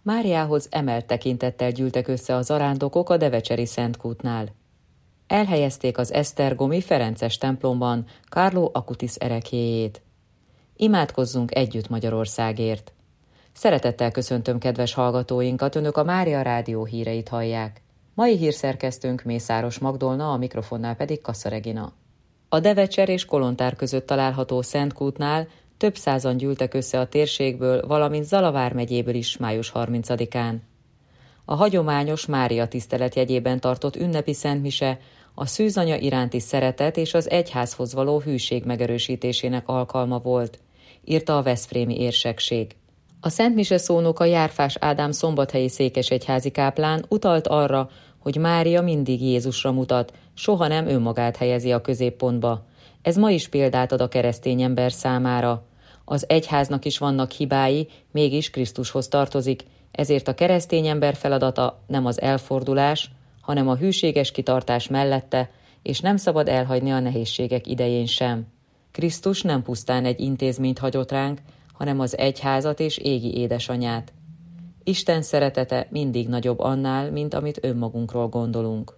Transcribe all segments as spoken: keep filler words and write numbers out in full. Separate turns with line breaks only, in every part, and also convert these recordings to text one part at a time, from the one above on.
Máriához emelt tekintettel gyűltek össze a zarándokok a devecseri Szentkútnál. Elhelyezték az esztergomi ferences templomban Carlo Acutis ereklyéjét. Imádkozzunk együtt Magyarországért! Szeretettel köszöntöm kedves hallgatóinkat, önök a Mária Rádió híreit hallják. Mai hírszerkesztőnk Mészáros Magdolna, a mikrofonnál pedig Kassa Regina. A Devecser és Kolontár között található Szentkútnál több százan gyűltek össze a térségből, valamint Zala vármegyéből is május harmincadikán. A hagyományos Mária tisztelet jegyében tartott ünnepi szentmise a szűzanya iránti szeretet és az egyházhoz való hűség megerősítésének alkalma volt, írta a veszprémi érsekség. A szentmise szónoka Járfás Ádám szombathelyi székesegyházi káplán utalt arra, hogy Mária mindig Jézusra mutat, soha nem önmagát helyezi a középpontba. Ez ma is példát ad a keresztény ember számára. Az egyháznak is vannak hibái, mégis Krisztushoz tartozik, ezért a keresztény ember feladata nem az elfordulás, hanem a hűséges kitartás mellette, és nem szabad elhagyni a nehézségek idején sem. Krisztus nem pusztán egy intézményt hagyott ránk, hanem az egyházat és égi édesanyát. Isten szeretete mindig nagyobb annál, mint amit önmagunkról gondolunk.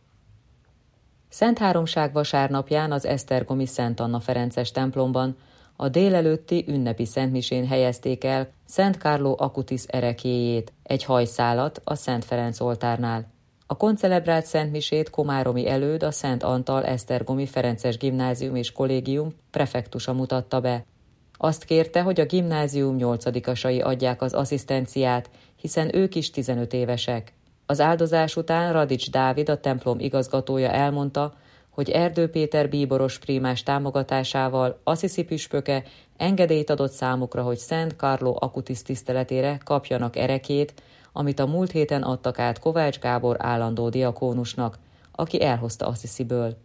Szent Háromság vasárnapján az esztergomi Szent Anna Ferences templomban a délelőtti ünnepi szentmisén helyezték el Szent Carlo Acutis ereklyéjét, egy hajszálat a Szent Ferenc oltárnál. A koncelebrált szentmisét komáromi előd a Szent Antal Esztergomi Ferences Gimnázium és Kollégium prefektusa mutatta be. Azt kérte, hogy a gimnázium nyolcadikasai adják az asszisztenciát, hiszen ők is tizenöt évesek. Az áldozás után Radics Dávid, a templom igazgatója elmondta, hogy Erdő Péter bíboros prímás támogatásával Assisi püspöke engedélyt adott számukra, hogy Szent Carlo Acutis tiszteletére kapjanak ereklyét, amit a múlt héten adtak át Kovács Gábor állandó diakónusnak, aki elhozta Assisiből.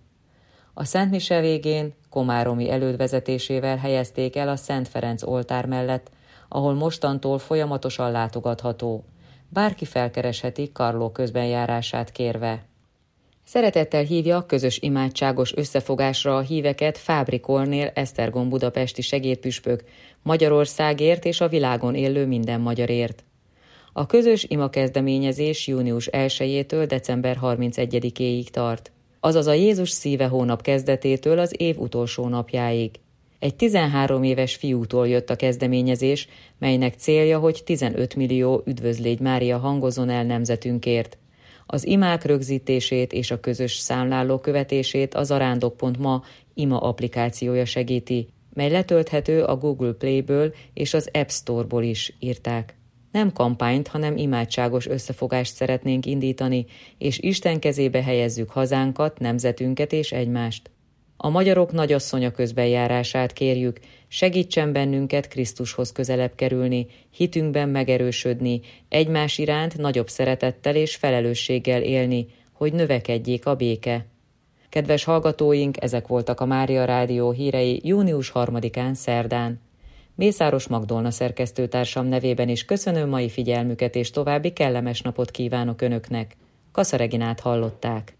A szentmise végén komáromi előd vezetésével helyezték el a Szent Ferenc oltár mellett, ahol mostantól folyamatosan látogatható. Bárki felkeresheti Carlo közbenjárását kérve. Szeretettel hívja közös imádságos összefogásra a híveket Fábri Kornél Esztergom budapesti segédpüspök Magyarországért és a világon élő minden magyarért. A közös imakezdeményezés június elsejétől december harmincegyedikéig tart, azaz a Jézus szíve hónap kezdetétől az év utolsó napjáig. Egy tizenhárom éves fiútól jött a kezdeményezés, melynek célja, hogy tizenöt millió Üdvözlégy Mária hangozzon el nemzetünkért. Az imák rögzítését és a közös számláló követését a zarándok pont ma ima applikációja segíti, mely letölthető a Google Play-ből és az App Store-ból is, írták. Nem kampányt, hanem imádságos összefogást szeretnénk indítani, és Isten kezébe helyezzük hazánkat, nemzetünket és egymást. A magyarok nagyasszonya közbenjárását kérjük, segítsen bennünket Krisztushoz közelebb kerülni, hitünkben megerősödni, egymás iránt nagyobb szeretettel és felelősséggel élni, hogy növekedjék a béke. Kedves hallgatóink, ezek voltak a Mária Rádió hírei június harmadikán szerdán. Mészáros Magdolna szerkesztőtársam nevében is köszönöm mai figyelmüket, és további kellemes napot kívánok önöknek. Kassa Reginát hallották.